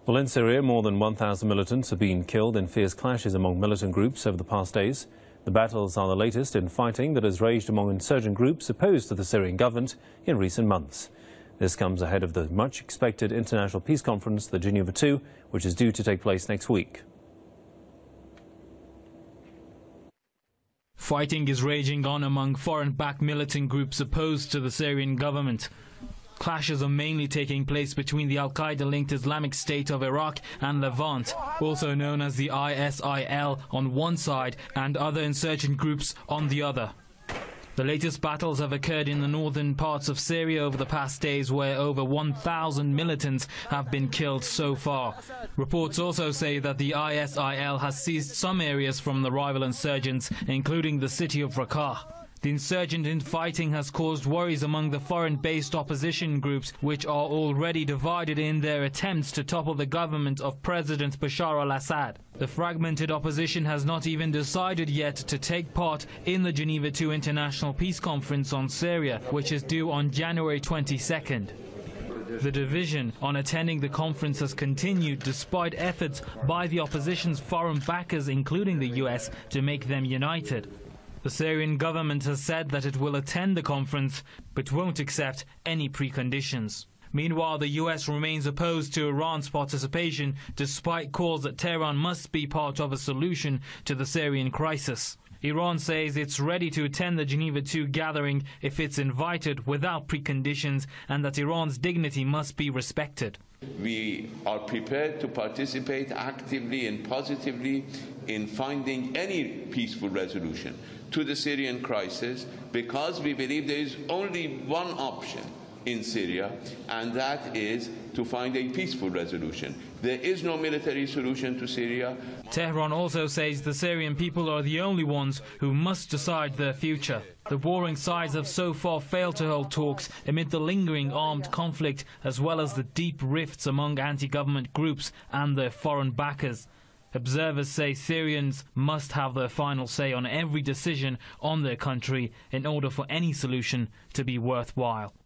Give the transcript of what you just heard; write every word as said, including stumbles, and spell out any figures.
Well, in Syria, more than one thousand militants have been killed in fierce clashes among militant groups over the past days. The battles are the latest in fighting that has raged among insurgent groups opposed to the Syrian government in recent months. This comes ahead of the much-expected international peace conference, the Geneva two, which is due to take place next week. Fighting is raging on among foreign-backed militant groups opposed to the Syrian government. Clashes are mainly taking place between the Al-Qaeda-linked Islamic State of Iraq and Levant, also known as the I S I L on one side and other insurgent groups on the other. The latest battles have occurred in the northern parts of Syria over the past days, where over one thousand militants have been killed so far. Reports also say that the I S I L has seized some areas from the rival insurgents, including the city of Raqqa. The insurgent infighting has caused worries among the foreign-based opposition groups, which are already divided in their attempts to topple the government of President Bashar al-Assad. The fragmented opposition has not even decided yet to take part in the Geneva two International Peace Conference on Syria, which is due on January twenty-second. The division on attending the conference has continued despite efforts by the opposition's foreign backers, including the U S, to make them united. The Syrian government has said that it will attend the conference, but won't accept any preconditions. Meanwhile, the U S remains opposed to Iran's participation, despite calls that Tehran must be part of a solution to the Syrian crisis. Iran says it's ready to attend the Geneva two gathering if it's invited without preconditions, and that Iran's dignity must be respected. We are prepared to participate actively and positively in finding any peaceful resolution to the Syrian crisis, because we believe there is only one option in Syria, and that is to find a peaceful resolution. There is no military solution to Syria. Tehran also says the Syrian people are the only ones who must decide their future. The warring sides have so far failed to hold talks amid the lingering armed conflict, as well as the deep rifts among anti-government groups and their foreign backers. Observers say Syrians must have their final say on every decision on their country in order for any solution to be worthwhile.